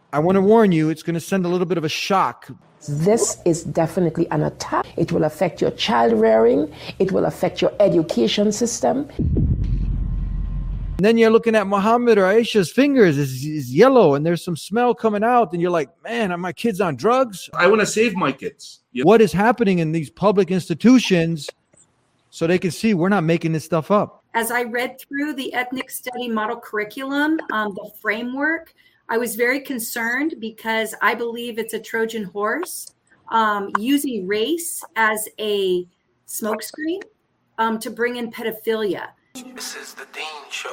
I want to warn you, it's going to send a little bit of a shock. This is definitely an attack. It will affect your child rearing. It will affect your education system. And then you're looking at Muhammad or Aisha's fingers is yellow and there's some smell coming out. And you're like, man, are my kids on drugs? I want to save my kids. What is happening in these public institutions so they can see we're not making this stuff up? As I read through the ethnic study model curriculum, the framework, I was very concerned because I believe it's a Trojan horse using race as a smokescreen to bring in pedophilia. This is the Dean Show.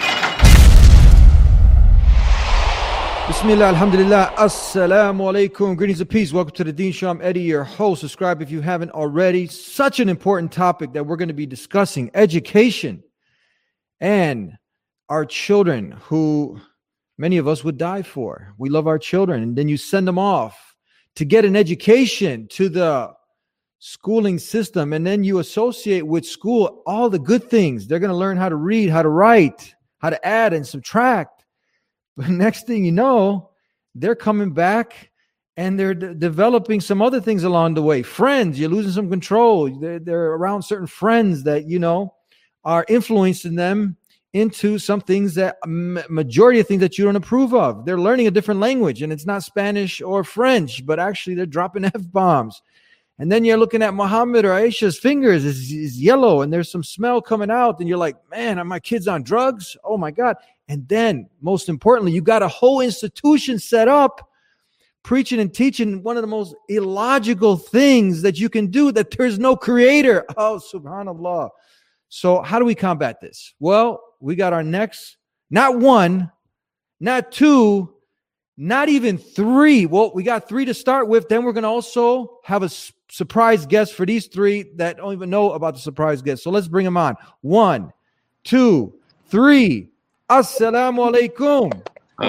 Bismillah, alhamdulillah, assalamu alaikum. Greetings of peace. Welcome to the Dean Show. I'm Eddie, your host. Subscribe if you haven't already. Such an important topic that we're going to be discussing. Education and our children, who many of us would die for. We love our children. And then you send them off to get an education to the schooling system. And then you associate with school all the good things. They're going to learn how to read, how to write, how to add and subtract. But next thing you know, they're coming back and they're developing some other things along the way. Friends, you're losing some control. They're around certain friends that, you know, are influencing them into some things that majority of things that you don't approve of. They're learning a different language, and it's not Spanish or French, but actually they're dropping F-bombs. And then you're looking at Muhammad or Aisha's fingers is yellow and there's some smell coming out. And you're like, man, are my kids on drugs? Oh my God. And then most importantly, you got a whole institution set up preaching and teaching one of the most illogical things that you can do, that there's no creator. Oh, subhanallah. So how do we combat this? Well, we got our next, not one, not two, not even three. Well, we got three to start with. Then we're going to also have a surprise guest for these three that don't even know about the surprise guest. So let's bring them on. 1, 2, 3. Assalamu alaikum.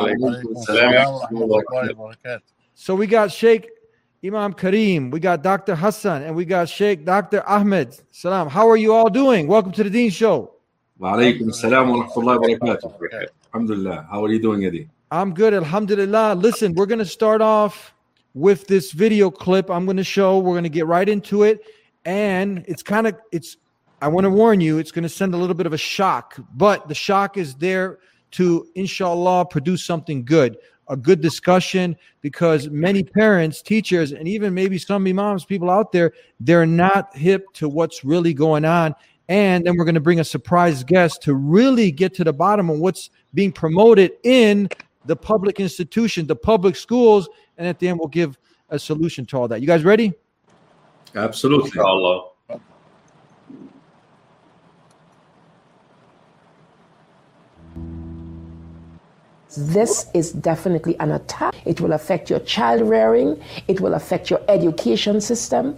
So we got Sheikh Imam Kareem, we got Dr. Hassan, and we got Sheikh Dr. Ahmed. Salam. How are you all doing? Welcome to the Dean Show. Wa alaikum assalam wa rahmatullahi wa barakatuh. Alhamdulillah. How are you doing, Eddie? I'm good, alhamdulillah. Listen, we're going to start off with this video clip I'm going to show. We're going to get right into it. And I want to warn you, it's going to send a little bit of a shock, but the shock is there to, inshallah, produce something good, a good discussion, because many parents, teachers, and even maybe some imams, people out there, they're not hip to what's really going on. And then we're going to bring a surprise guest to really get to the bottom of what's being promoted in the public institution, the public schools, and at the end we'll give a solution to all that. You guys ready? Absolutely. Allah. This is definitely an attack. It will affect your child rearing. It will affect your education system.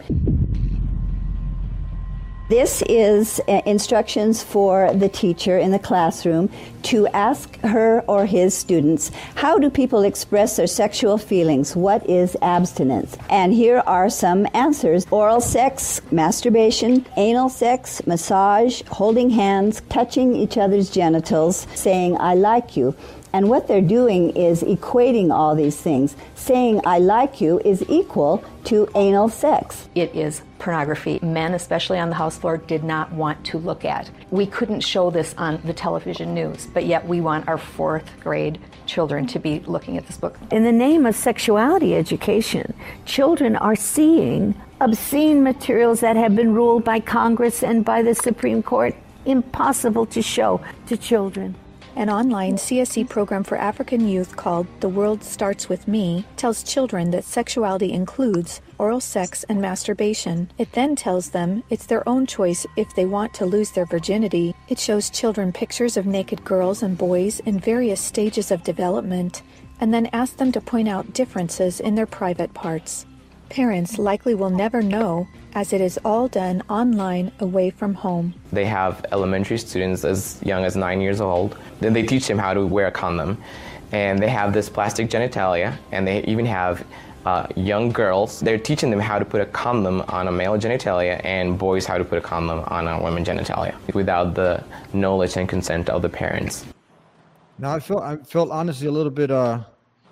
This is instructions for the teacher in the classroom to ask her or his students, how do people express their sexual feelings? What is abstinence? And here are some answers. Oral sex, masturbation, anal sex, massage, holding hands, touching each other's genitals, saying, I like you. And what they're doing is equating all these things. Saying, I like you is equal to anal sex. It is pornography. Men, especially on the house floor, did not want to look at. We couldn't show this on the television news, but yet we want our 4th grade children to be looking at this book. In the name of sexuality education, children are seeing obscene materials that have been ruled by Congress and by the Supreme Court impossible to show to children. An online CSE program for African youth called The World Starts With Me tells children that sexuality includes oral sex and masturbation. It then tells them it's their own choice if they want to lose their virginity. It shows children pictures of naked girls and boys in various stages of development, and then asks them to point out differences in their private parts. Parents likely will never know, as it is all done online away from home. They have elementary students as young as 9 years old. Then they teach them how to wear a condom. And they have this plastic genitalia, and they even have young girls. They're teaching them how to put a condom on a male genitalia and boys how to put a condom on a women's genitalia without the knowledge and consent of the parents. Now I felt honestly a little bit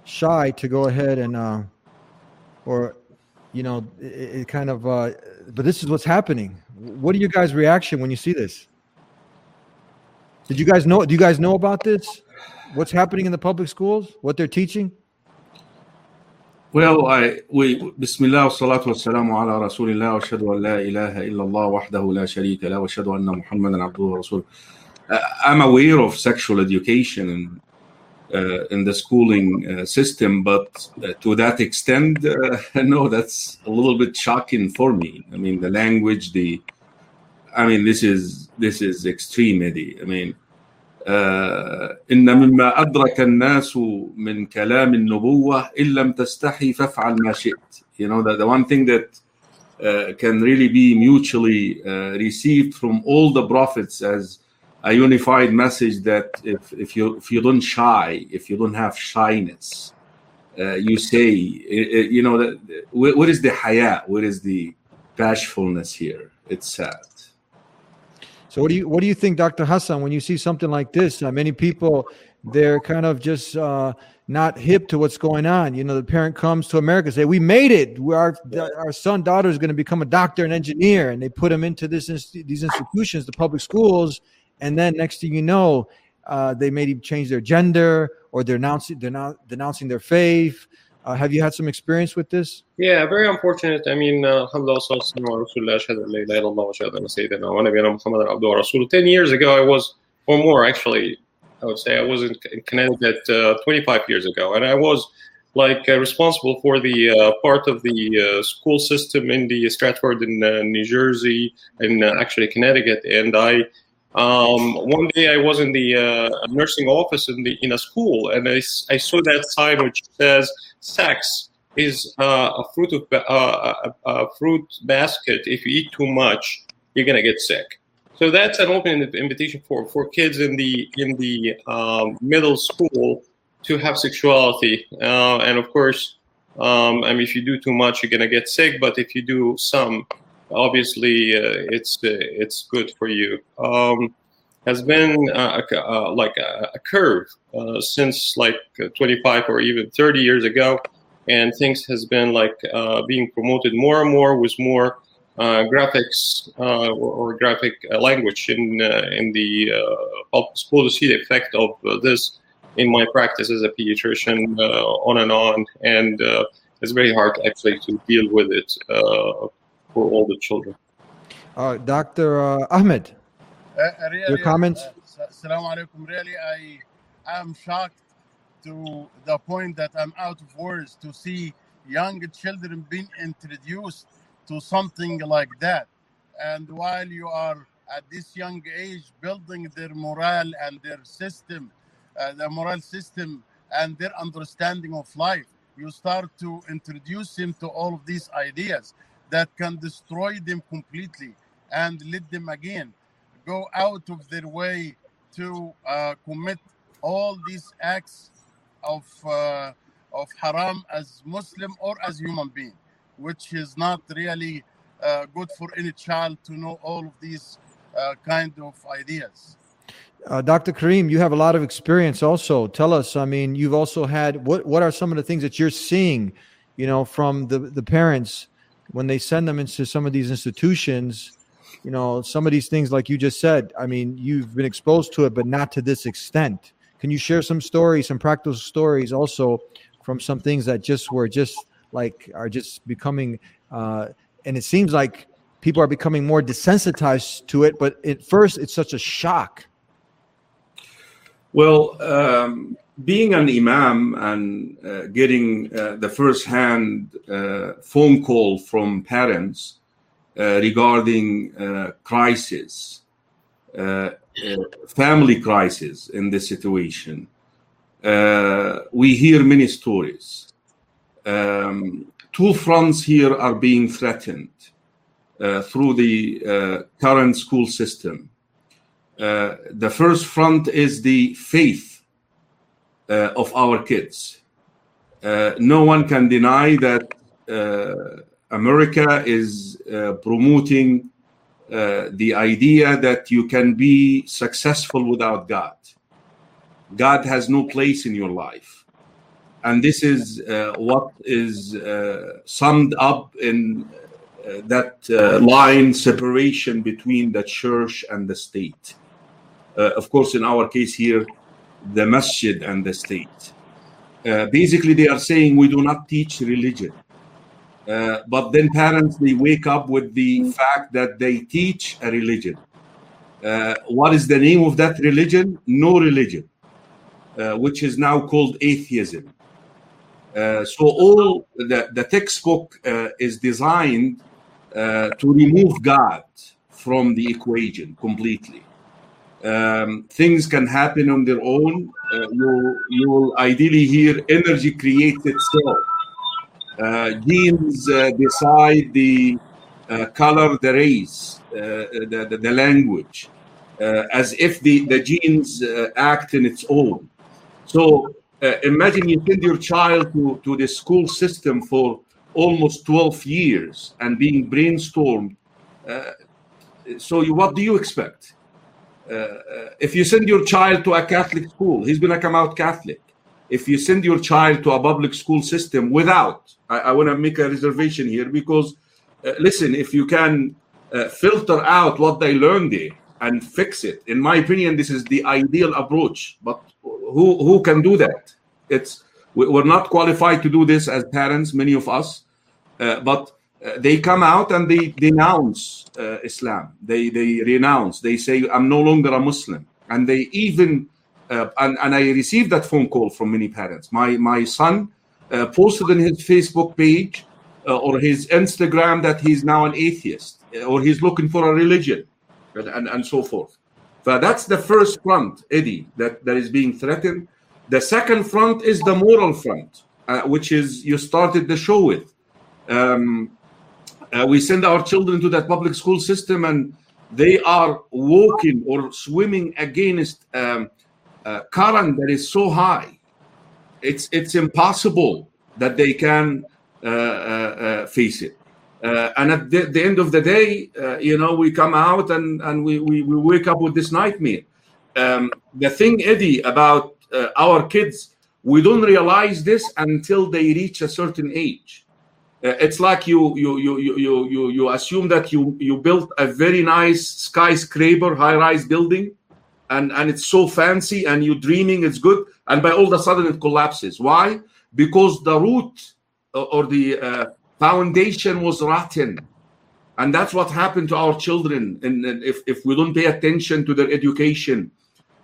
shy to go ahead and or it kind of but this is what's happening. What are your guys' reaction when you see this? Do you guys know about this? What's happening in the public schools? What they're teaching? Well, Bismillah wa salatu wa salamu ala Rasulillah wa ashhadu an la ilaha illallah wahdahu la sharika la wa ashhadu anna Muhammadan abduhu wa rasuluh. I'm aware of sexual education in the schooling system, but to that extent, no, that's a little bit shocking for me. I mean, the language, this is extreme, Eddie. I mean, إن مما أدرك الناس من كلام النبوة إن لم تستحي فافعل ما شئت. That the one thing that can really be mutually received from all the prophets as a unified message, that if you don't shy, if you don't have shyness, you say, where is the haya? Where is the bashfulness here? It's sad. So what do you think, Dr. Hassan, when you see something like this? Many people, they're kind of just not hip to what's going on. The parent comes to America and say, we made it. Our son, daughter is going to become a doctor and engineer. And they put them into these institutions, the public schools. And then next thing you know, they may change their gender, or they're denouncing their faith. Have you had some experience with this? Yeah, very unfortunate. I mean, 10 years ago, I was, or more actually, I would say I was in Connecticut 25 years ago, and I was responsible for the part of the school system in the Stratford in New Jersey and actually Connecticut. And one day I was in the nursing office in a school, and I saw that sign which says sex is a fruit basket. If you eat too much, you're gonna get sick. So that's an open invitation for kids in the middle school to have sexuality. And of course, if you do too much, you're gonna get sick. But if you do some, obviously it's good for you. Has been a curve since 25 or even 30 years ago, and things has been being promoted more and more with more graphics or graphic language in the public school. To see the effect of this in my practice as a pediatrician, on and on, and it's very hard actually to deal with it for all the children. Dr. Ahmed, your comments? Assalamu alaikum. Really, I am shocked to the point that I'm out of words to see young children being introduced to something like that. And while you are at this young age building their morale and their system, the moral system and their understanding of life, you start to introduce them to all of these ideas that can destroy them completely and lead them again go out of their way to commit all these acts of haram as Muslim or as human being, which is not really good for any child to know all of these kind of ideas. Dr. Kareem, you have a lot of experience also. Tell us, you've also had, what are some of the things that you're seeing, from the parents when they send them into some of these institutions? Some of these things, like you just said, you've been exposed to it, but not to this extent. Can you share some stories, some practical stories also from some things that are just becoming, and it seems like people are becoming more desensitized to it, but at first it's such a shock. Well, being an imam and getting the first-hand phone call from parents regarding crisis, family crisis in this situation, we hear many stories. Two fronts here are being threatened through the current school system. The first front is the faith of our kids. No one can deny that America is promoting the idea that you can be successful without God. God has no place in your life. and this is what is summed up in that line separation between the church and the state. Of course, in our case here, the masjid and the state. Basically, they are saying we do not teach religion. But then parents, they wake up with the fact that they teach a religion. What is the name of that religion? No religion, which is now called atheism. So all the textbook is designed to remove God from the equation completely. Things can happen on their own. You will ideally hear energy creates itself. Genes decide the color, the race, the language, as if the genes act in its own. So imagine you send your child to the school system for almost 12 years and being brainstormed. So what do you expect? If you send your child to a Catholic school, he's going to come out Catholic. If you send your child to a public school system without, I want to make a reservation here because, listen, if you can filter out what they learn there and fix it, in my opinion, this is the ideal approach. But who can do that? We're not qualified to do this as parents, many of us, but they come out and they denounce Islam. They renounce. They say, I'm no longer a Muslim. And they even, and I received that phone call from many parents. My son posted on his Facebook page or his Instagram that he's now an atheist or he's looking for a religion and so forth. So that's the first front, Eddie, that is being threatened. The second front is the moral front, which is you started the show with. We send our children to that public school system and they are walking or swimming against a current that is so high. It's impossible that they can face it. And at the end of the day, we come out and we wake up with this nightmare. The thing, Eddie, about our kids, we don't realize this until they reach a certain age. It's like you assume that you built a very nice skyscraper, high-rise building, and it's so fancy, and you're dreaming it's good, and by all of a sudden it collapses. Why? Because the root or the foundation was rotten, and that's what happened to our children. And if we don't pay attention to their education,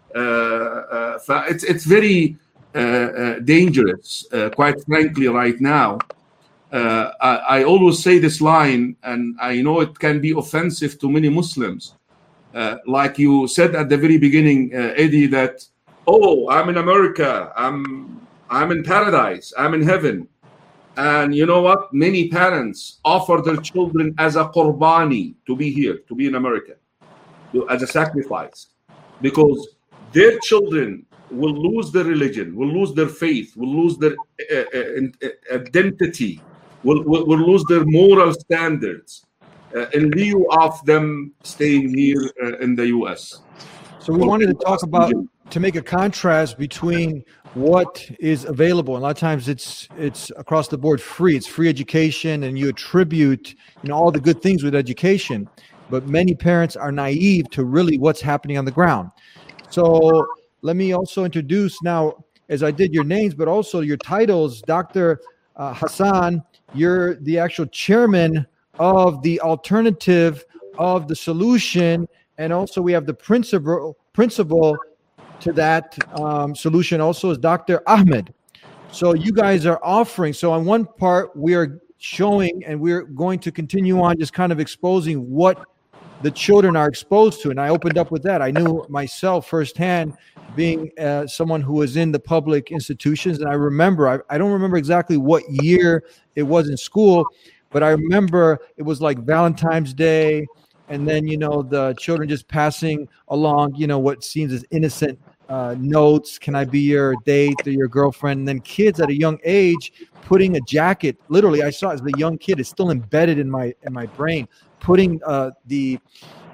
it's very dangerous, quite frankly, right now. I always say this line, and I know it can be offensive to many Muslims. Like you said at the very beginning, Eddie, that, I'm in America, I'm in paradise, I'm in heaven. And you know what? Many parents offer their children as a qurbani to be here, to be in America, as a sacrifice, because their children will lose their religion, will lose their faith, will lose their identity, will lose their moral standards in lieu of them staying here in the U.S. So we wanted to talk about, to make a contrast between what is available. And a lot of times it's across the board free. It's free education, and you attribute all the good things with education. But many parents are naive to really what's happening on the ground. So let me also introduce now, as I did your names, but also your titles. Dr. Hassan, you're the actual chairman of the alternative of the solution. And also we have the principal to that solution also is Dr. Ahmed. So you guys are offering. So on one part, we are showing, and we're going to continue on just kind of exposing what the children are exposed to. And I opened up with that. I knew myself firsthand, being someone who was in the public institutions. And I remember, I don't remember exactly what year it was in school, but I remember it was like Valentine's Day. And then, the children just passing along, what seems as innocent notes. Can I be your date or your girlfriend? And then kids at a young age putting a jacket, literally, I saw as the young kid, it's still embedded in my brain, putting the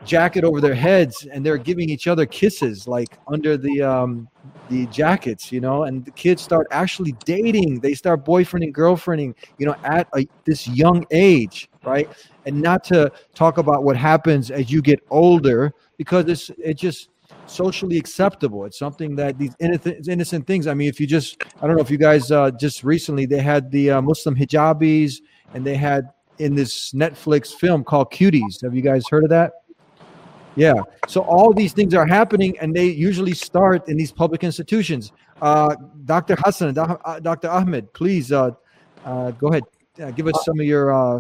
jacket over their heads, and they're giving each other kisses like under the jackets, you know, and the kids start actually dating. They start boyfriending, girlfriending, you know, at this young age, right? And not to talk about what happens as you get older, because it's just socially acceptable. It's something that these innocent things. I mean, if you just, I don't know if you guys just recently, they had the Muslim hijabis, and they had in this Netflix film called Cuties. Have you guys heard of that? Yeah. So all these things are happening, and they usually start in these public institutions. Dr. Hassan, Dr. Ahmed, please go ahead. Give us some of your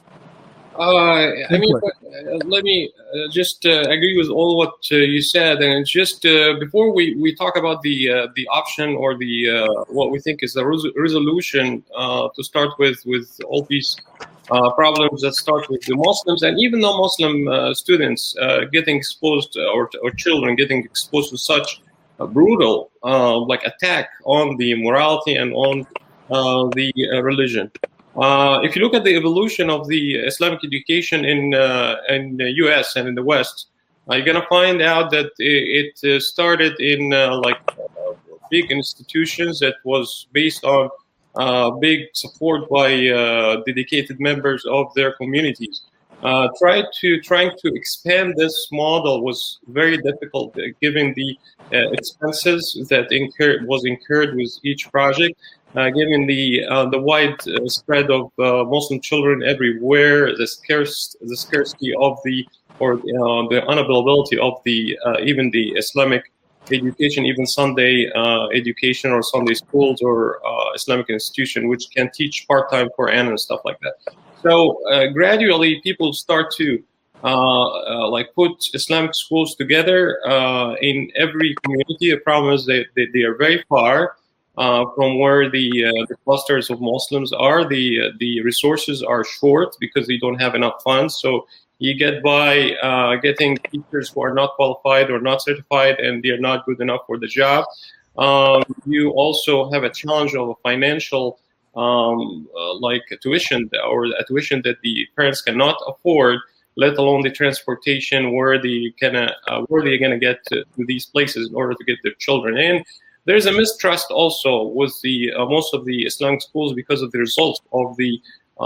I mean, let me just agree with all what you said, and it's just before we talk about the option or the what we think is the resolution to start with all these problems that start with the Muslims and even non-Muslim students getting exposed or children getting exposed to such a brutal like attack on the morality and on the religion. If you look at the evolution of the Islamic education in the U.S. and in the West, you're going to find out that it started in big institutions that was based on big support by dedicated members of their communities. Trying to expand this model was very difficult, given the expenses that was incurred with each project. Given the wide spread of Muslim children everywhere, the scarcity of the unavailability of the even the Islamic education, even Sunday education or Sunday schools or Islamic institution, which can teach part-time Quran and stuff like that. So gradually, people start to put Islamic schools together in every community. The problem is that they are very far from where the clusters of Muslims are. The resources are short because they don't have enough funds. So you get by getting teachers who are not qualified or not certified, and they are not good enough for the job. You also have a challenge of a financial tuition, or a tuition that the parents cannot afford, let alone the transportation where they're gonna get to these places in order to get their children in. There's a mistrust also with the most of the Islamic schools because of the results of the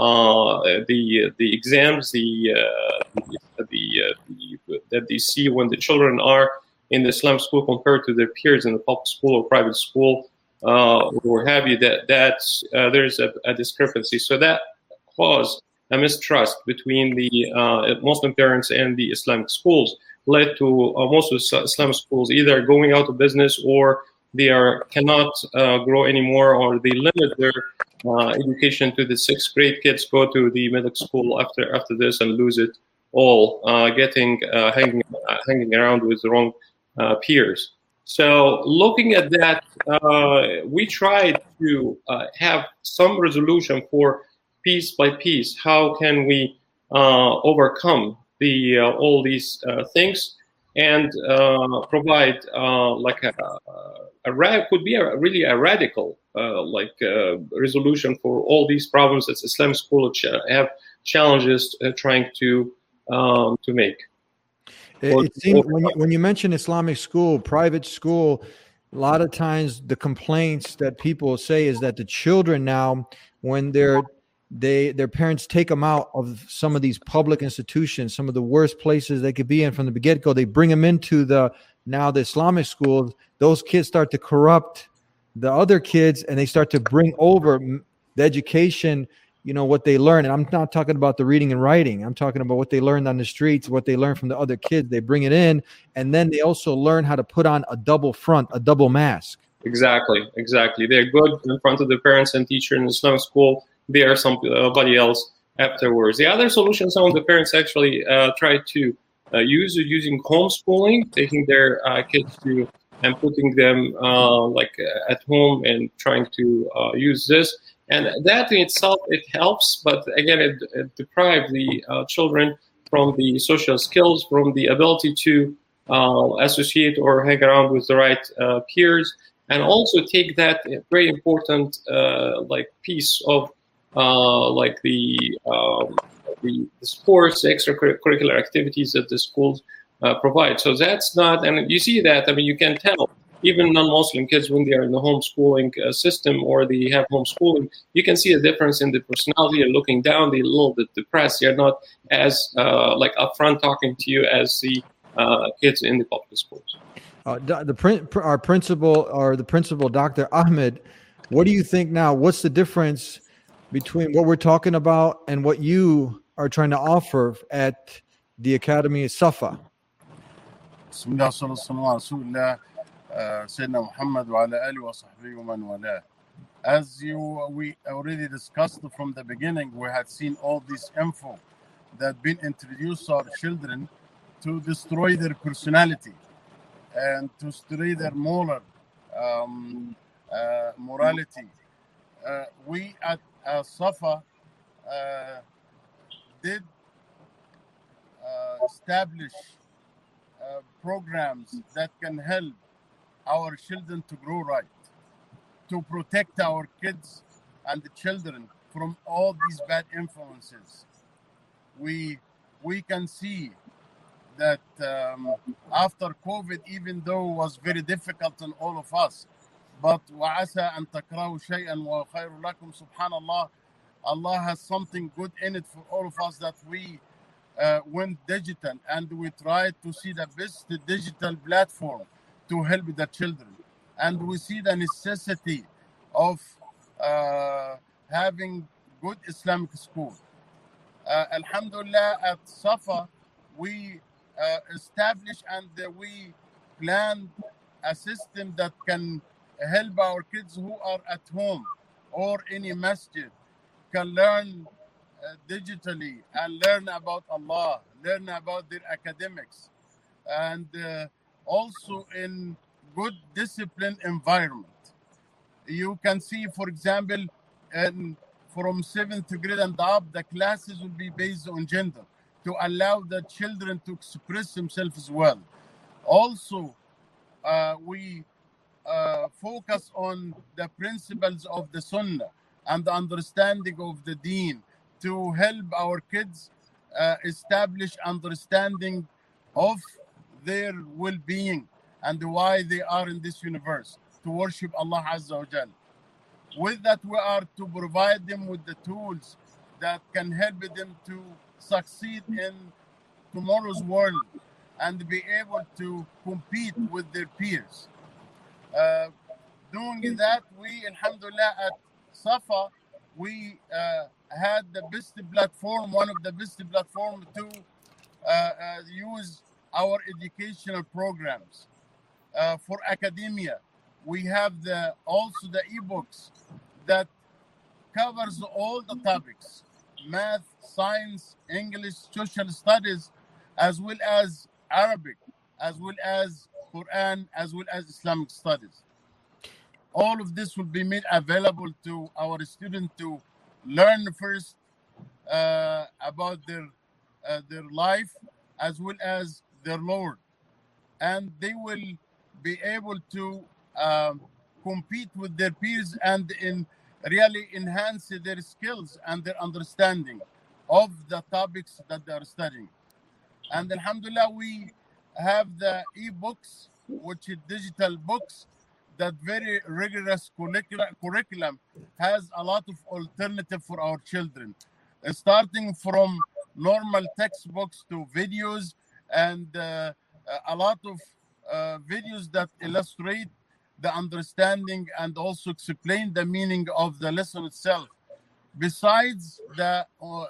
exams that they see when the children are in the Islamic school compared to their peers in the public school or private school, or have you. There's a discrepancy. So that caused a mistrust between the Muslim parents and the Islamic schools, led to most of the Islamic schools either going out of business or they cannot grow anymore, or they limit their education to the 6th grade. Kids go to the middle school after this and lose it all, hanging around with the wrong peers. So looking at that, we tried to have some resolution for piece by piece. How can we overcome all these things and provide could be really a radical resolution for all these problems that Islamic schools have challenges trying to make. It seems when you mention Islamic school, private school, a lot of times the complaints that people say is that the children now, when their parents take them out of some of these public institutions, some of the worst places they could be in from the get-go, they bring them into the Islamic schools. Those kids start to corrupt the other kids, and they start to bring over the education, what they learn. And I'm not talking about the reading and writing. I'm talking about what they learned on the streets, what they learned from the other kids. They bring it in, and then they also learn how to put on a double front, a double mask. Exactly. They're good in front of the parents and teacher in Islamic school. They are somebody else afterwards. The other solution some of the parents actually try to use using homeschooling, taking their kids to and putting them at home and trying to use this. And that in itself, it helps, but again, it deprives the children from the social skills, from the ability to associate or hang around with the right peers, and also take that very important piece of the the sports, the extracurricular activities that the schools provide. So that's not, and you see that, I mean, you can tell, even non-Muslim kids, when they are in the homeschooling system or they have homeschooling, you can see a difference in the personality. They're looking down, they're a little bit depressed. They're not as like upfront talking to you as the kids in the public schools. Our principal, Dr. Ahmed, what do you think now? What's the difference between what we're talking about and what you are trying to offer at the Academy of Safa? سيدنا محمد وعلى آله وصحبه ومن والاه. As we already discussed from the beginning, we had seen all this info that been introduced to our children to destroy their personality and to destroy their moral morality. We at Safa did establish programs that can help our children to grow right, to protect our kids and the children from all these bad influences. We can see that after COVID, even though it was very difficult on all of us, but وَعَسَىٰ أَن تَكْرَهُوا شَيْئًا وَخَيْرٌ لَكُمْ, subhanallah, Allah has something good in it for all of us, that we went digital and we tried to see the best digital platform to help the children. And we see the necessity of having good Islamic school. Alhamdulillah, at Safa, we established and we planned a system that can help our kids who are at home or in a masjid can learn digitally and learn about Allah, learn about their academics, and also in good discipline environment. You can see, for example, from 7th grade and up, the classes will be based on gender to allow the children to express themselves as well. Also, we focus on the principles of the Sunnah and the understanding of the Deen to help our kids establish understanding of their well-being and why they are in this universe, to worship Allah Azza wa Jal. With that, we are to provide them with the tools that can help them to succeed in tomorrow's world and be able to compete with their peers. Doing that, we, alhamdulillah, at Safa, we had the best platform, one of the best platforms to use our educational programs. For academia, we have also the ebooks that covers all the topics: math, science, English, social studies, as well as Arabic, as well as Quran, as well as Islamic studies. All of this will be made available to our students to learn first about their life as well as their Lord, and they will be able to compete with their peers and really enhance their skills and their understanding of the topics that they are studying. And alhamdulillah, we have the e-books, which is digital books, that very rigorous curriculum has a lot of alternative for our children, starting from normal textbooks to videos and a lot of videos that illustrate the understanding and also explain the meaning of the lesson itself. Besides the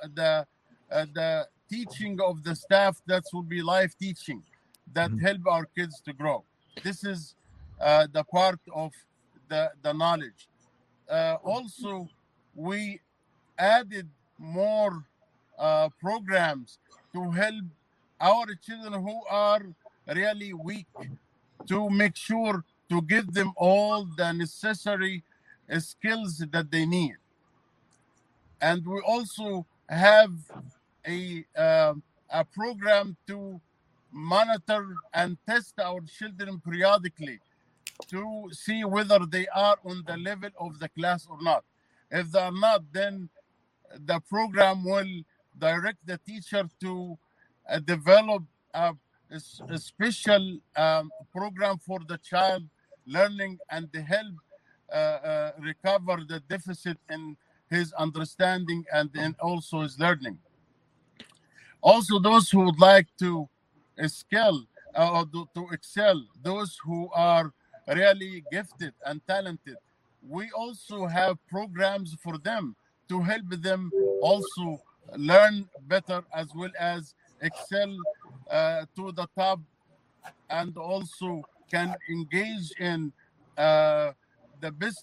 teaching of the staff, that will be live teaching that help our kids to grow. This is the part of the knowledge. Also, we added more programs to help our children who are really weak, to make sure to give them all the necessary skills that they need. And we also have a program to monitor and test our children periodically to see whether they are on the level of the class or not. If they are not, then the program will direct the teacher to develop a special program for the child learning and help recover the deficit in his understanding and also his learning. Also, those who would like to excel, those who are really gifted and talented, we also have programs for them to help them also learn better as well as excel to the top, and also can engage in the best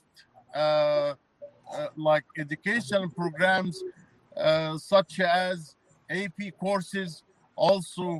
like educational programs such as AP courses, also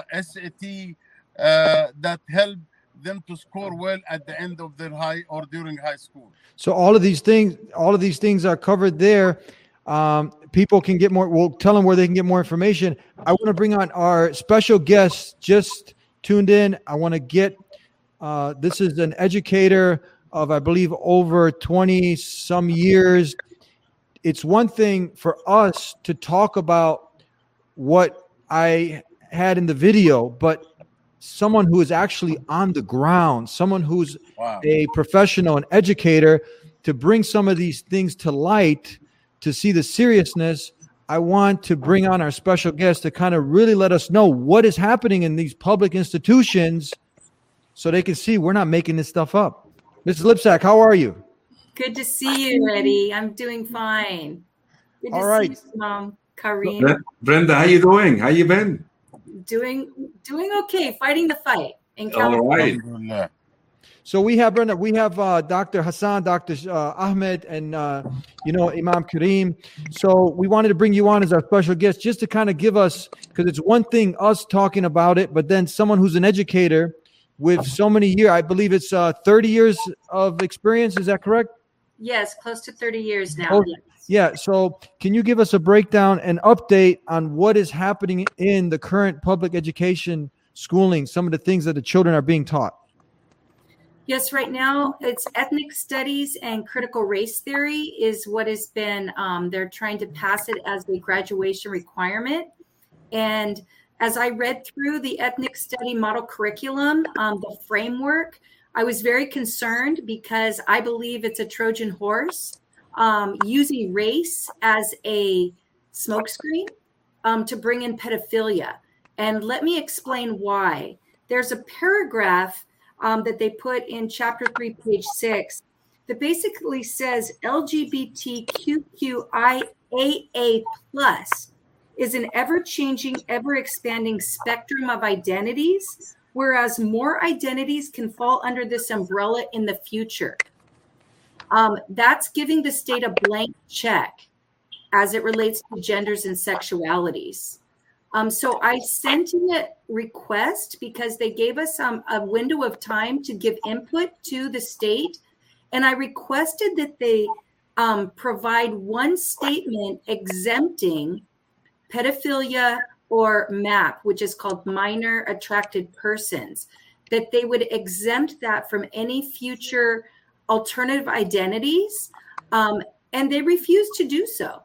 SAT, that help them to score well at the end of their high or during high school. So all of these things are covered there. People can get more. We'll tell them where they can get more information. I want to bring on our special guest. Just tuned in. I want to get. This is an educator of, I believe, over 20 some years. It's one thing for us to talk about what I had in the video, but someone who is actually on the ground, someone who's a professional, an educator, to bring some of these things to light, to see the seriousness. I want to bring on our special guest to kind of really let us know what is happening in these public institutions so they can see we're not making this stuff up. Mrs. Lipsack, how are you? Good to see you, Eddie. I'm doing fine. Good to see you, Mom. Kareem. Brenda, how you doing? How you been? Doing okay, fighting the fight in California. All right. So we have, Brenda, we have Dr. Hassan, Dr. Ahmed, and, Imam Kareem. So we wanted to bring you on as our special guest just to kind of give us, because it's one thing us talking about it, but then someone who's an educator with so many years, I believe it's 30 years of experience. Is that correct? Yes, close to 30 years now. Yes. Yeah. So can you give us a breakdown and update on what is happening in the current public education schooling, some of the things that the children are being taught? Yes, right now it's ethnic studies and critical race theory is what has been, they're trying to pass it as a graduation requirement. And as I read through the ethnic study model curriculum, the framework, I was very concerned because I believe it's a Trojan horse, using race as a smokescreen to bring in pedophilia. And let me explain why. There's a paragraph that they put in chapter 3, page 6, that basically says LGBTQIAA+ is an ever-changing, ever-expanding spectrum of identities, whereas more identities can fall under this umbrella in the future. That's giving the state a blank check as it relates to genders and sexualities. So I sent in a request because they gave us a window of time to give input to the state. And I requested that they provide one statement exempting pedophilia or MAP, which is called minor attracted persons, that they would exempt that from any future alternative identities. And they refused to do so.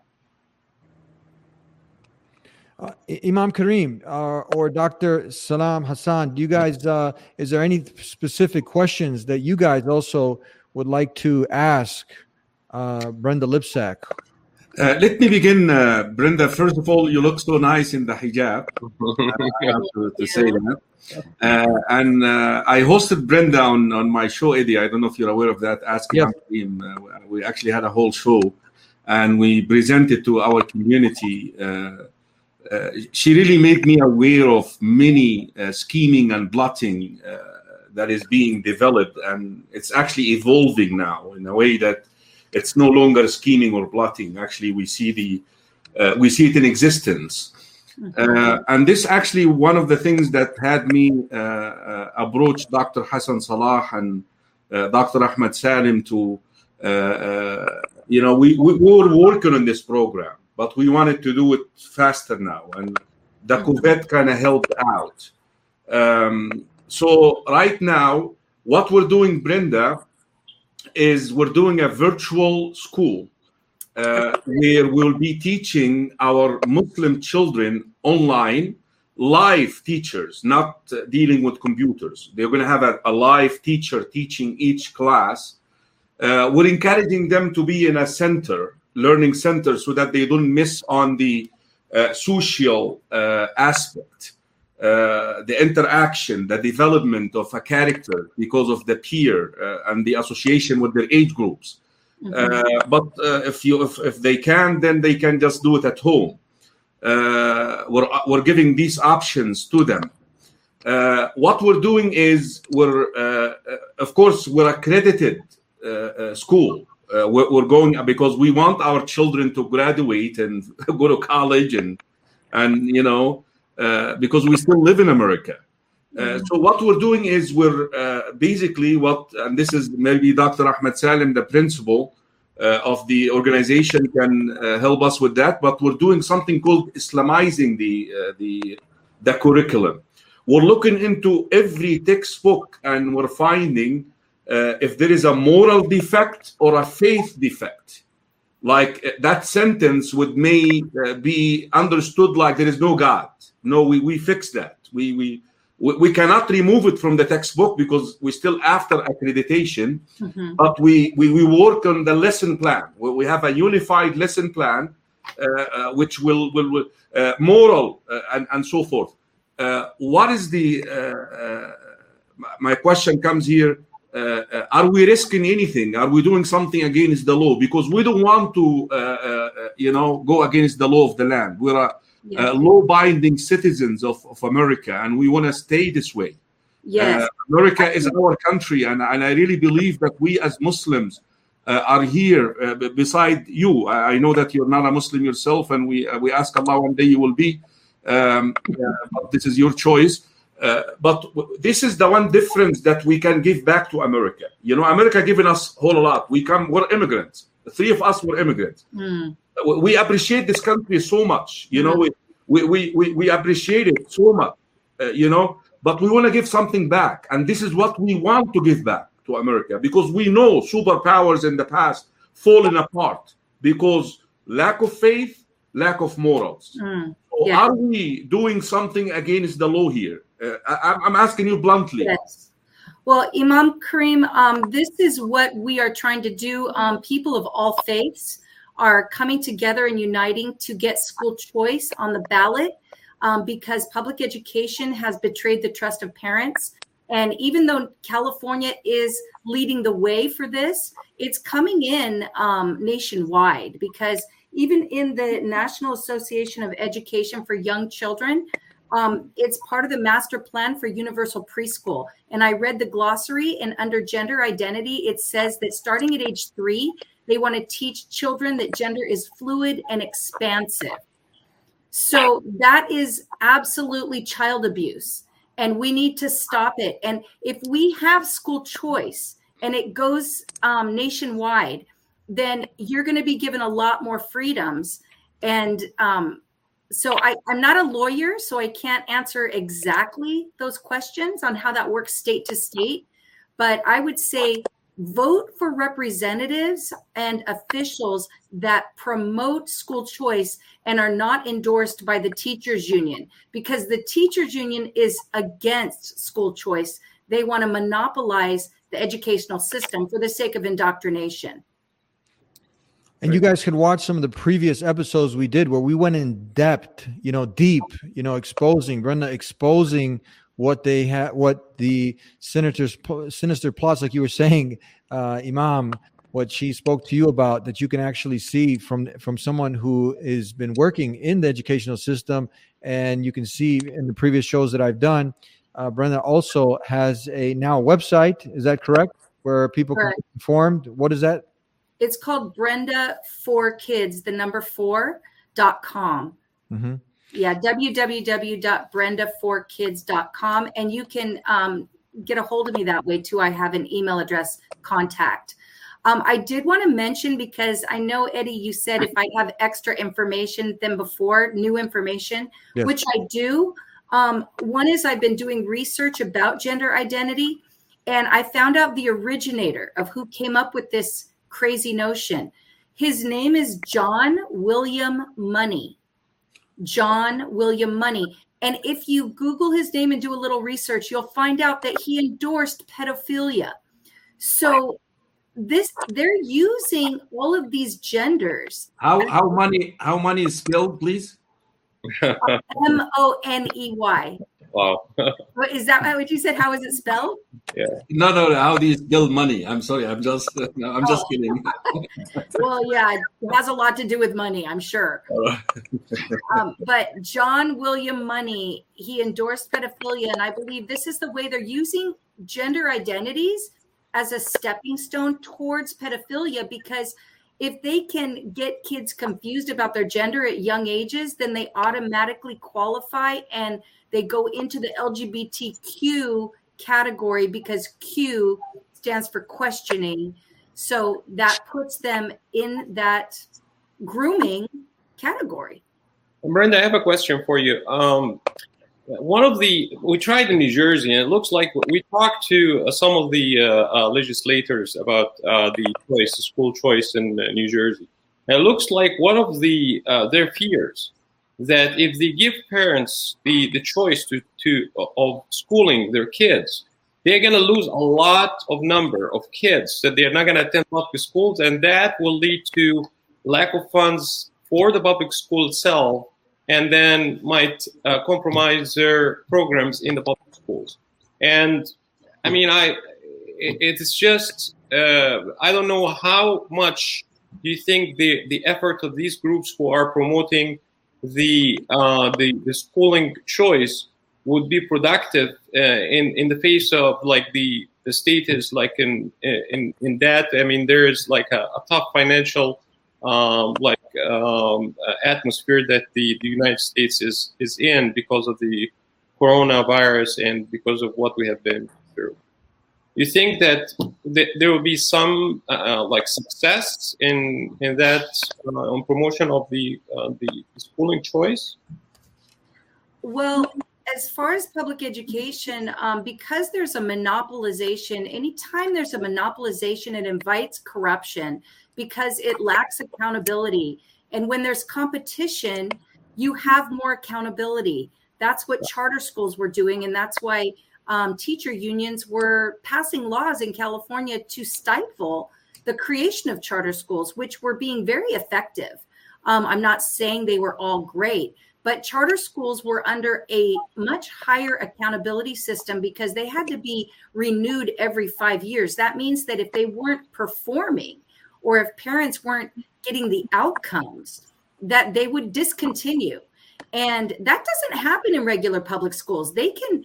Imam Kareem or Dr. Salam Hassan, do you guys, is there any specific questions that you guys also would like to ask Brenda Lipsack? Let me begin, Brenda. First of all, you look so nice in the hijab. I have to say that. And I hosted Brenda on my show, Eddie. I don't know if you're aware of that. Ask Imam Kareem. We actually had a whole show, and we presented to our community. She really made me aware of many scheming and plotting that is being developed, and it's actually evolving now in a way that it's no longer scheming or plotting. Actually, we see it in existence, and this actually one of the things that had me approach Dr. Hassan Salah and Dr. Ahmed Salim to, we were working on this program. But we wanted to do it faster now, and the COVID kind of helped out. So right now, what we're doing, Brenda, is we're doing a virtual school. where we'll be teaching our Muslim children online, live teachers, not dealing with computers. They're going to have a live teacher teaching each class. We're encouraging them to be in a center, learning center, so that they don't miss on the social aspect, the interaction, the development of a character because of the peer and the association with their age groups. But if they can, then they can just do it at home. We're giving these options to them. What we're doing is of course, we're accredited school. We're going because we want our children to graduate and go to college and because we still live in America. So what we're doing is we're basically and this is maybe Dr. Ahmed Salim, the principal of the organization, can help us with that. But we're doing something called Islamizing the curriculum. We're looking into every textbook and we're finding if there is a moral defect or a faith defect. Like that sentence may be understood like there is no God. No, we fix that. We cannot remove it from the textbook because we're still after accreditation, but we work on the lesson plan. We have a unified lesson plan, which will moral and so forth. What is my question comes here, are we risking anything? Are we doing something against the law? Because we don't want to, go against the law of the land. We're law-binding citizens of America, and we want to stay this way. Yes. America is our country, and I really believe that we as Muslims are here beside you. I know that you're not a Muslim yourself, and we ask Allah one day you will be. But this is your choice. But this is the one difference that we can give back to America. America given us a whole lot. We're immigrants. The three of us were immigrants. We appreciate this country so much. We appreciate it so much. But we want to give something back, and this is what we want to give back to America, because we know superpowers in the past falling apart because lack of faith, lack of morals. So are we doing something against the law here? I'm asking you bluntly. Yes. Well, Imam Karim, this is what we are trying to do. People of all faiths are coming together and uniting to get school choice on the ballot because public education has betrayed the trust of parents. And even though California is leading the way for this, it's coming in nationwide, because even in the National Association of Education for Young Children, it's part of the master plan for universal preschool. And I read the glossary, and under gender identity, it says that starting at age 3, they want to teach children that gender is fluid and expansive. So that is absolutely child abuse, and we need to stop it. And if we have school choice and it goes nationwide, then you're going to be given a lot more freedoms. And so I'm not a lawyer, so I can't answer exactly those questions on how that works state to state. But I would say vote for representatives and officials that promote school choice and are not endorsed by the teachers union, because the teachers union is against school choice. They want to monopolize the educational system for the sake of indoctrination. And you guys can watch some of the previous episodes we did where we went in depth, deep, exposing what they had, what the sinister plots, like you were saying, Imam, what she spoke to you about, that you can actually see from someone who has been working in the educational system. And you can see in the previous shows that I've done, Brenda also has a website. Is that correct? Where people can be informed. What is that? It's called Brenda4Kids, the number 4.com. Mm-hmm. Yeah, www.brenda4kids.com. And you can get a hold of me that way too. I have an email address, contact. I did want to mention, because I know, Eddie, you said if I have extra information than before, new information, yes, which I do. One is I've been doing research about gender identity, and I found out the originator of who came up with this crazy notion. His name is John William Money. John William Money. And if you Google his name and do a little research, you'll find out that he endorsed pedophilia. So they're using all of these genders. How money is spelled, please? Money. Wow. Is that what you said? How is it spelled? Yeah. No. How do you spell money? I'm sorry. I'm just kidding. Well, yeah, it has a lot to do with money, I'm sure. But John William Money, he endorsed pedophilia, and I believe this is the way they're using gender identities as a stepping stone towards pedophilia, because if they can get kids confused about their gender at young ages, then they automatically qualify and they go into the LGBTQ category because Q stands for questioning. So that puts them in that grooming category. Brenda, I have a question for you. We tried in New Jersey, and it looks like we talked to some of the legislators about the school choice in New Jersey. And it looks like one of their fears that if they give parents the choice of schooling their kids, they're going to lose a lot of number of kids that they're not going to attend public schools, and that will lead to lack of funds for the public school itself, and then might compromise their programs in the public schools. And I mean, it's just, I don't know how much do you think the effort of these groups who are promoting the schooling choice would be productive in the face of like the state is like in that. I mean, there is like a tough financial atmosphere that the United States is in because of the coronavirus and because of what we have been through. You think that there will be some success in that on promotion of the schooling choice? Well, as far as public education, because there's a monopolization, anytime there's a monopolization, it invites corruption because it lacks accountability. And when there's competition, you have more accountability. That's what charter schools were doing. And that's why teacher unions were passing laws in California to stifle the creation of charter schools, which were being very effective. I'm not saying they were all great, but charter schools were under a much higher accountability system because they had to be renewed every 5 years. That means that if they weren't performing or if parents weren't getting the outcomes, that they would discontinue. And that doesn't happen in regular public schools. They can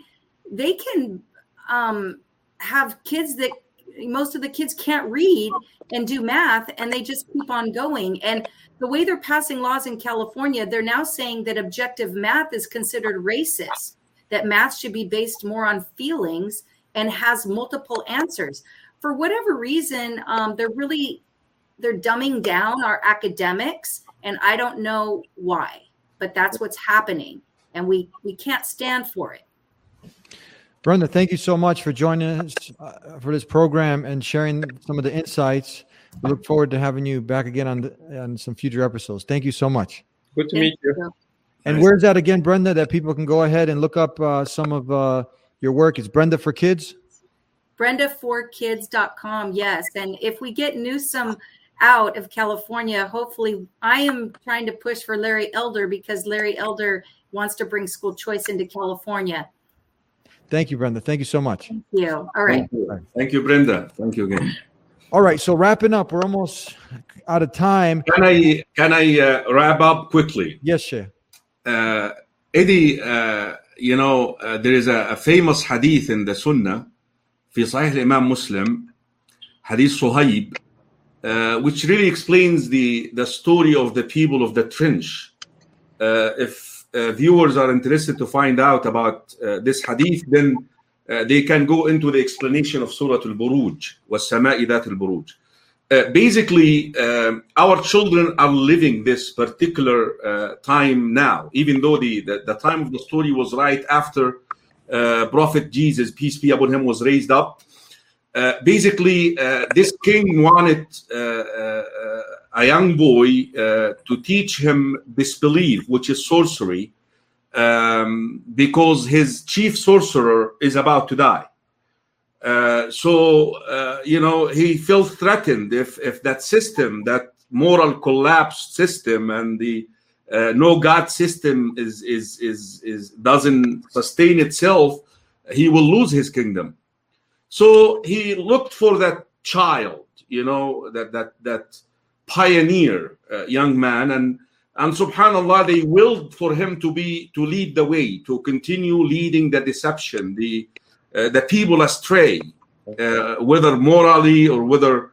have kids that most of the kids can't read and do math, and they just keep on going. And the way they're passing laws in California, they're now saying that objective math is considered racist, that math should be based more on feelings and has multiple answers. For whatever reason, they're dumbing down our academics, and I don't know why, but that's what's happening, and we can't stand for it. Brenda, thank you so much for joining us for this program and sharing some of the insights. We look forward to having you back again on some future episodes. Thank you so much. Good to meet you. And where's that again, Brenda, that people can go ahead and look up some of your work? It's Brenda for Kids? BrendaForKids.com, yes. And if we get Newsom out of California, hopefully I am trying to push for Larry Elder because Larry Elder wants to bring school choice into California. Thank you, Brenda. Thank you so much. Thank you. All right. Thank you, Brenda. Thank you again. All right. So wrapping up, we're almost out of time. Can I wrap up quickly? Yes, sir. Eddie, there is a famous hadith in the Sunnah, في صحيح الإمام Muslim, hadith Suhaib, which really explains the story of the people of the trench. If viewers are interested to find out about this hadith, then they can go into the explanation of Surah Al-Buruj, وَالسَّمَاءِ ذَاتِ الْبُرُوج. Basically, our children are living this particular time now, even though the time of the story was right after Prophet Jesus, peace be upon him, was raised up. Basically, this king wanted a young boy to teach him disbelief, which is sorcery, because his chief sorcerer is about to die. He felt threatened if that system, that moral collapse system, and the no God system is doesn't sustain itself, he will lose his kingdom. So he looked for that child, that pioneer young man, and subhanallah, they willed for him to lead the way, to continue leading the deception, the people astray, whether morally or whether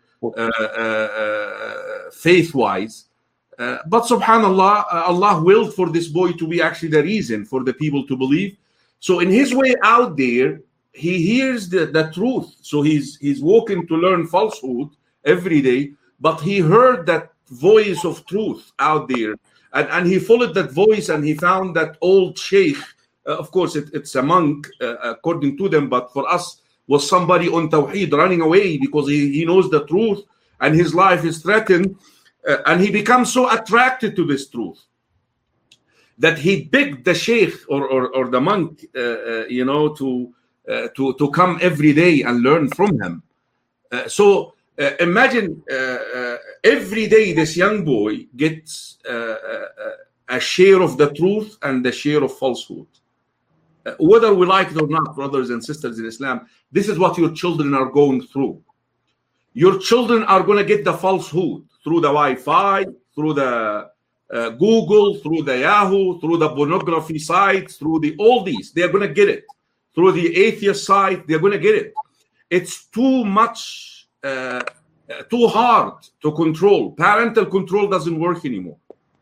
faith-wise. But subhanallah, Allah willed for this boy to be actually the reason for the people to believe. So in his way out there, he hears the truth. So he's walking to learn falsehood every day, but he heard that voice of truth out there. And he followed that voice, and he found that old sheikh. Of course, it's a monk, according to them, but for us, was somebody on Tawheed running away because he knows the truth and his life is threatened. And he becomes so attracted to this truth that he begged the sheikh or the monk, to come every day and learn from him. Imagine every day this young boy gets a share of the truth and the share of falsehood. Whether we like it or not, brothers and sisters in Islam, this is what your children are going through. Your children are going to get the falsehood through the Wi-Fi, through the Google, through the Yahoo, through the pornography sites, through all these. They're going to get it. Through the atheist site, they're going to get it. It's too much, too hard to control. Parental control doesn't work anymore.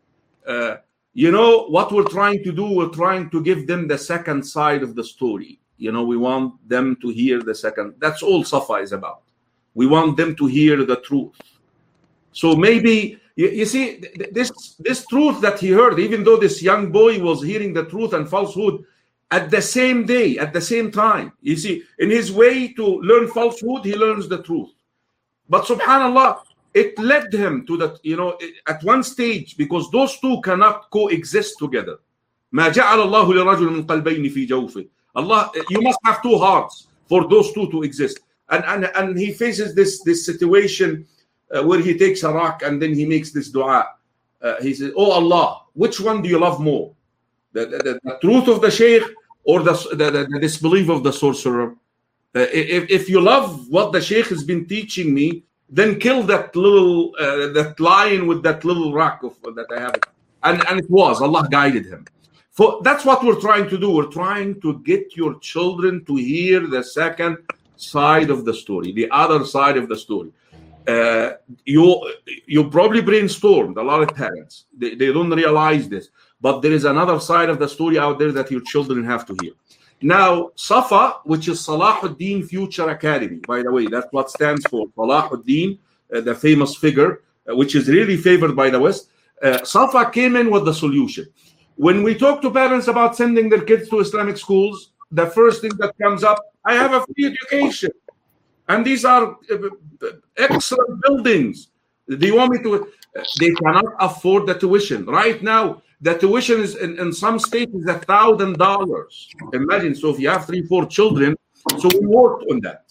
What we're trying to do, we're trying to give them the second side of the story. We want them to hear the second. That's all Safa is about. We want them to hear the truth. So maybe, you see, this truth that he heard, even though this young boy was hearing the truth and falsehood at the same day, at the same time. You see, in his way to learn falsehood, he learns the truth. But subhanAllah, it led him to that, at one stage, because those two cannot coexist together. ما جعل الله لرجل من قلبين في جوفه. Allah, you must have two hearts for those two to exist. And he faces this situation where he takes a rock and then he makes this dua. He says, "Oh Allah, which one do you love more? The truth of the sheikh or the disbelief of the sorcerer? If you love what the sheikh has been teaching me, then kill that little that lion with that little rock that I have." And it was, Allah guided him. That's what we're trying to do. We're trying to get your children to hear the second side of the story, the other side of the story. You probably brainstormed, a lot of parents. They don't realize this. But there is another side of the story out there that your children have to hear. Now, Safa, which is Salahuddin Future Academy, by the way, that's what stands for. Salahuddin, the famous figure, which is really favored by the West. Safa came in with the solution. When we talk to parents about sending their kids to Islamic schools, the first thing that comes up, I have a free education. And these are excellent buildings. Do you want me to? They cannot afford the tuition. Right now, the tuition is in some states is $1,000. Imagine, so if you have 3-4 children, so we worked on that.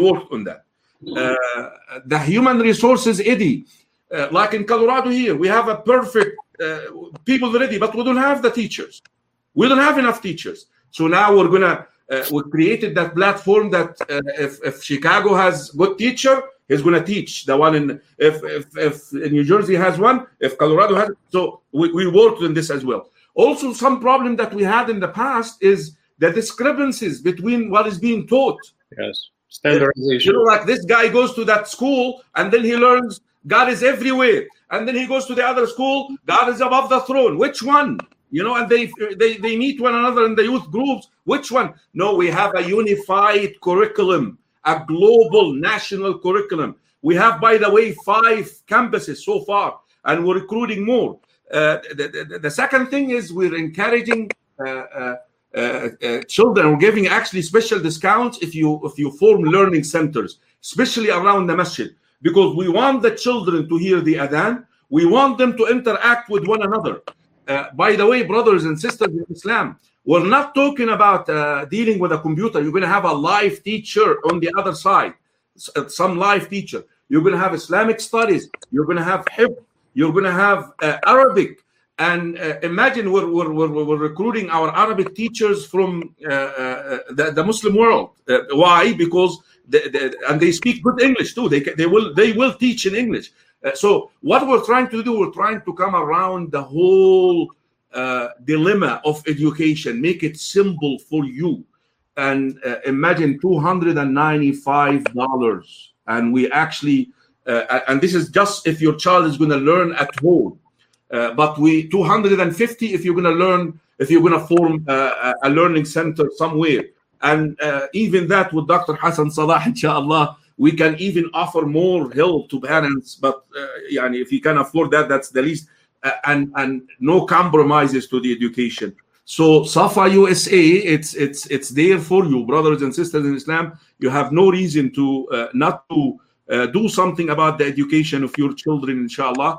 The human resources, Eddie, like in Colorado here, we have a perfect people ready, but we don't have the teachers. We don't have enough teachers. So now we're gonna we created that platform that if Chicago has good teacher, he's gonna teach the one in if New Jersey has one, if Colorado has. So we worked on this as well. Also, some problem that we had in the past is the discrepancies between what is being taught. Yes, standardization. Like this guy goes to that school and then he learns God is everywhere, and then he goes to the other school, God is above the throne. Which one? And they meet one another in the youth groups. Which one? No, we have a unified curriculum, a global national curriculum. We have, by the way, 5 campuses so far, and we're recruiting more. The second thing is we're encouraging children. We're giving actually special discounts if you form learning centers, especially around the masjid, because we want the children to hear the adhan. We want them to interact with one another. By the way, brothers and sisters in Islam, we're not talking about dealing with a computer. You're going to have a live teacher on the other side, some live teacher. You're going to have Islamic studies. You're going to have hifz. You're going to have Arabic. And imagine we're recruiting our Arabic teachers from the Muslim world. Why? Because and they speak good English too. They will teach in English. So what we're trying to do, we're trying to come around the whole dilemma of education, make it simple for you. And imagine $295, and we actually, and this is just if your child is going to learn at home. But we $250 if you're going to learn, if you're going to form a learning center somewhere. And even that with Dr. Hassan Salah, inshallah, we can even offer more help to parents. But if you can afford that, that's the least. And no compromises to the education. So Safa USA, it's there for you, brothers and sisters in Islam. You have no reason to not to do something about the education of your children, inshallah.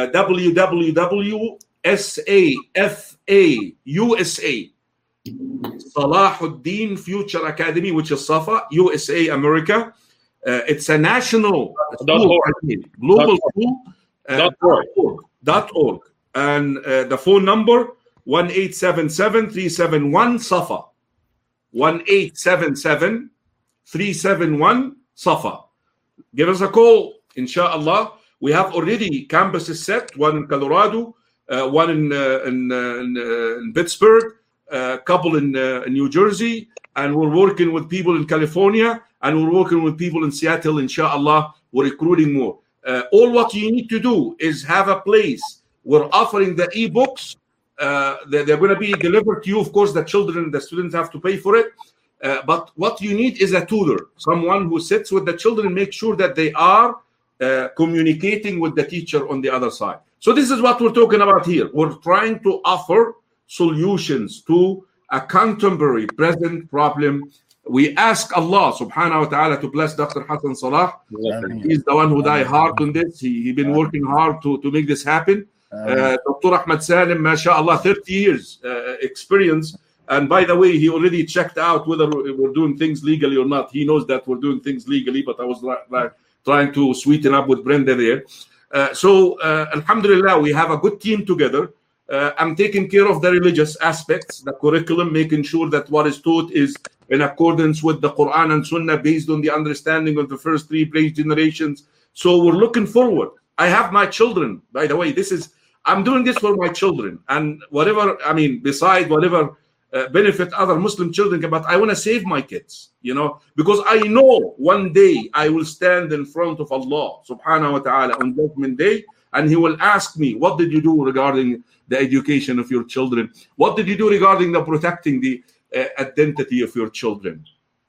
www.SAFA-USA Salahuddin Future Academy, which is Safa USA America. It's a national school, global school. .org. And the phone number 1-877-371 Safa. 1-877-371 Safa. Give us a call, inshallah. We have already campuses set, one in Colorado, one in Pittsburgh, a couple in New Jersey, and we're working with people in California, and we're working with people in Seattle, inshallah. We're recruiting more. All what you need to do is have a place. We're offering the e-books. They're going to be delivered to you. Of course, the students have to pay for it. But what you need is a tutor, someone who sits with the children and makes sure that they are communicating with the teacher on the other side. So this is what we're talking about here. We're trying to offer solutions to a contemporary present problem. We ask Allah subhanahu wa ta'ala to bless Dr. Hassan Salah. He's the one who died hard on this. He's been working hard to make this happen. Dr. Ahmed Salim, mashallah, 30 years experience. And by the way, he already checked out whether we're doing things legally or not. He knows that we're doing things legally, but I was trying to sweeten up with Brenda there. So alhamdulillah, we have a good team together. I'm taking care of the religious aspects, the curriculum, making sure that what is taught is in accordance with the Quran and Sunnah based on the understanding of the first three previous generations. So we're looking forward. I have my children, by the way, I'm doing this for my children and whatever, besides whatever benefit other Muslim children, but I want to save my kids, because I know one day I will stand in front of Allah subhanahu wa ta'ala on Judgment Day, and He will ask me, what did you do regarding the education of your children? What did you do regarding the protecting the identity of your children?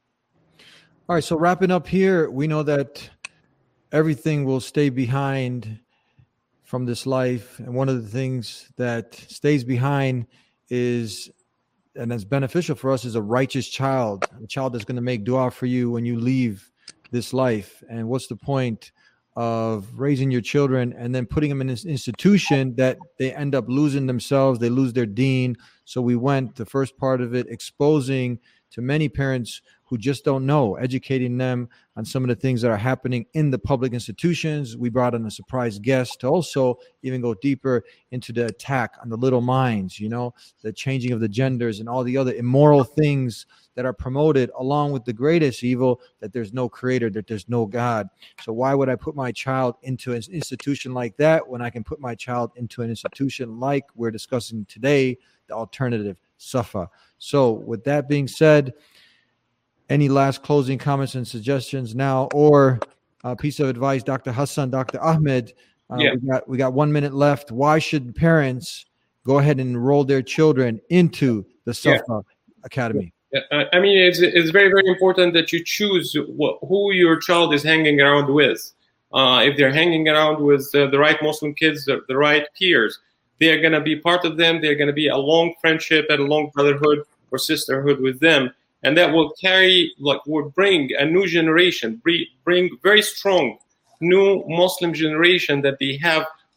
All right, so wrapping up here, we know that everything will stay behind from this life, and one of the things that stays behind is, and that's beneficial for us, is a righteous child, a child that's going to make dua for you when you leave this life. And what's the point of raising your children and then putting them in this institution that they end up losing themselves, they lose their deen? So we went, the first part of it, exposing to many parents who just don't know, educating them on some of the things that are happening in the public institutions. We brought in a surprise guest to also even go deeper into the attack on the little minds, the changing of the genders and all the other immoral things that are promoted, along with the greatest evil, that there's no creator, that there's no God. So why would I put my child into an institution like that when I can put my child into an institution like we're discussing today, the alternative, Safa? So with that being said, any last closing comments and suggestions now, or a piece of advice, Dr. Hassan, Dr. Ahmed? We got 1 minute left. Why should parents go ahead and enroll their children into the Safa Academy? It's very, very important that you choose who your child is hanging around with. If they're hanging around with the right Muslim kids, the right peers, they are going to be part of them. They're going to be a long friendship and a long brotherhood or sisterhood with them. And that will will bring a new generation, bring very strong new Muslim generation that they have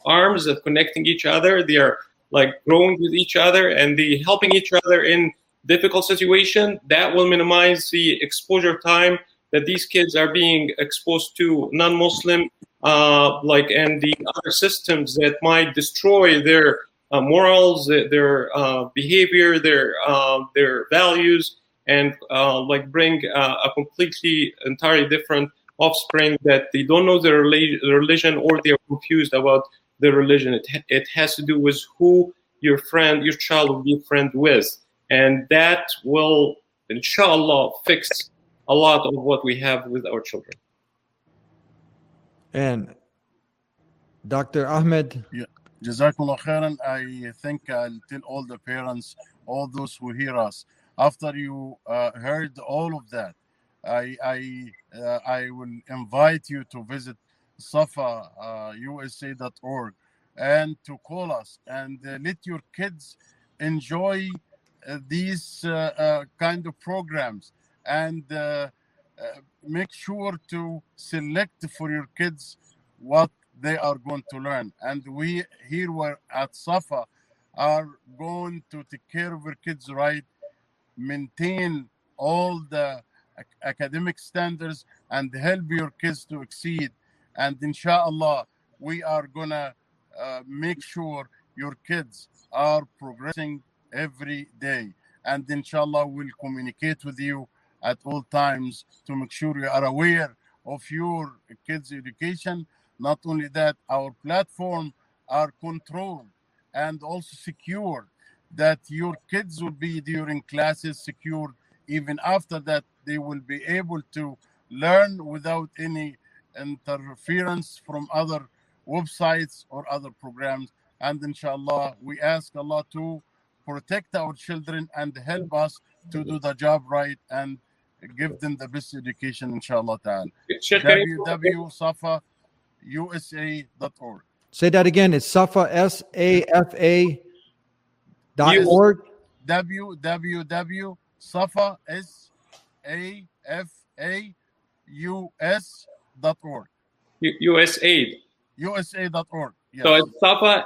arms that connecting each other. They are like growing with each other, and they helping each other in difficult situation. That will minimize the exposure time that these kids are being exposed to non-Muslim, and the other systems that might destroy their morals, their behavior, their values, and bring a completely, entirely different offspring that they don't know their religion, or they're confused about their religion. It has to do with who your child will be friend with, and that will, inshallah, fix a lot of what we have with our children. And Dr. Ahmed. Yeah. Jazakallah khairan. I think I'll tell all the parents, all those who hear us, after you heard all of that, I will invite you to visit Safa'USA.org and to call us and let your kids enjoy these kind of programs, and make sure to select for your kids what they are going to learn. And we here at Safa are going to take care of your kids right, maintain all the academic standards, and help your kids to exceed. And inshallah, we are gonna make sure your kids are progressing every day. And inshallah, we'll communicate with you at all times to make sure you are aware of your kids' education. Not only that, our platform are controlled and also secured, that your kids will be during classes secured. Even after that, they will be able to learn without any interference from other websites or other programs. And inshallah, we ask Allah to protect our children and help us to do the job right and give them the best education, inshallah ta'ala. www.safausa.org. Say that again. It's Safa, SAFA.org. www.safaus.org. USA.org. Yes. So it's Safa,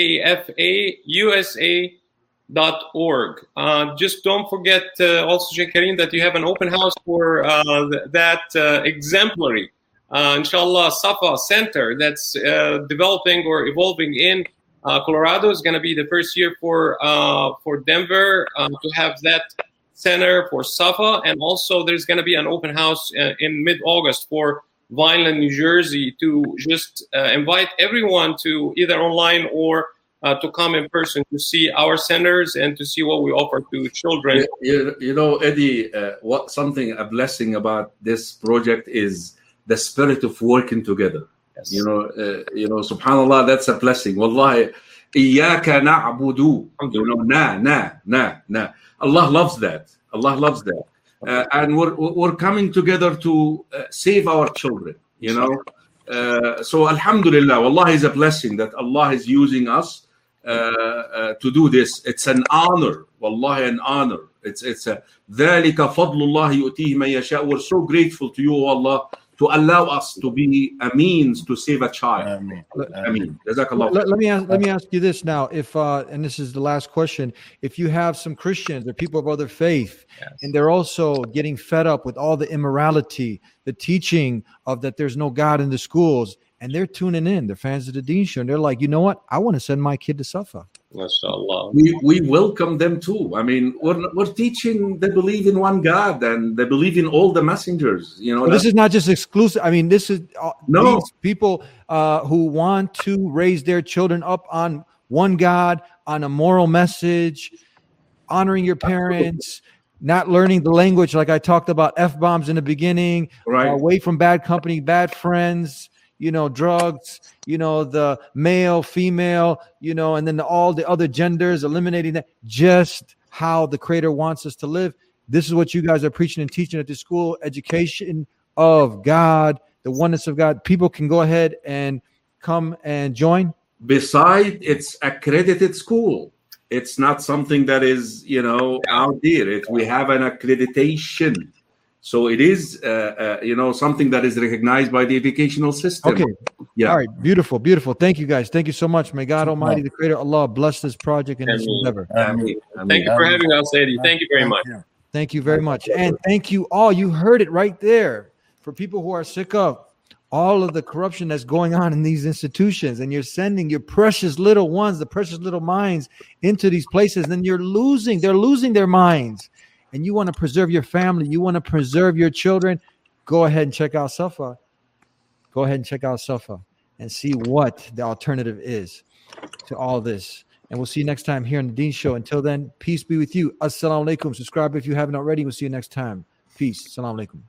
SAFA-USA.org. Just don't forget also, Sheikh Kareem, that you have an open house for that exemplary, inshallah, Safa Center that's developing or evolving in Colorado. Is going to be the first year for Denver to have that center for Safa. And also there's going to be an open house in mid-August for Vineland, New Jersey, to just invite everyone to either online or to come in person to see our centers and to see what we offer to children. You know, Eddie, a blessing about this project is the spirit of working together. Yes. You know, subhanallah, that's a blessing. Wallahi, iyyaka na'budu. You know, na. Allah loves that. Allah loves that. And we're coming together to save our children, you know. So alhamdulillah, wallahi, is a blessing that Allah is using us to do this. It's an honor, wallahi, an honor. It's a ذَلِكَ فَضْلُ اللَّهِ يُؤْتِيهِ مَن يَشَاءُ. We're so grateful to you, Allah, to allow us to be a means to save a child. Ameen. Let me ask you this now. If and this is the last question, if you have some Christians or people of other faith, yes, and they're also getting fed up with all the immorality, the teaching of that there's no God in the schools, and they're tuning in, they're fans of the Deen Show, and they're like, you know what? I want to send my kid to Safa. We welcome them too. I mean, we're teaching they believe in one God and they believe in all the messengers. You know, this is not just exclusive. I mean, this is these people who want to raise their children up on one God, on a moral message, honoring your parents, not learning the language, like I talked about F-bombs in the beginning, right? Away from bad company, bad friends. You know, drugs, you know, the male, female, you know, and then all the other genders, eliminating that, just how the Creator wants us to live. This is what you guys are preaching and teaching at the school, education of God, the oneness of God. People can go ahead and come and join. Besides, it's accredited school. It's not something that is, you know, out there. We have an accreditation. So it is, something that is recognized by the educational system. Okay. Yeah. All right. Beautiful. Beautiful. Thank you, guys. Thank you so much. May God Almighty, the Creator, Allah, bless this project and this endeavor. Thank you for having us, Eddie. Thank you very much. Thank you very much. And thank you all. You heard it right there. For people who are sick of all of the corruption that's going on in these institutions, and you're sending your precious little ones, the precious little minds, into these places, then they're losing their minds. And you want to preserve your family, you want to preserve your children, go ahead and check out Safa. Go ahead and check out Safa and see what the alternative is to all this. And we'll see you next time here on the Dean Show. Until then, peace be with you. Assalamu alaikum. Subscribe if you haven't already. We'll see you next time. Peace. Assalamu alaikum.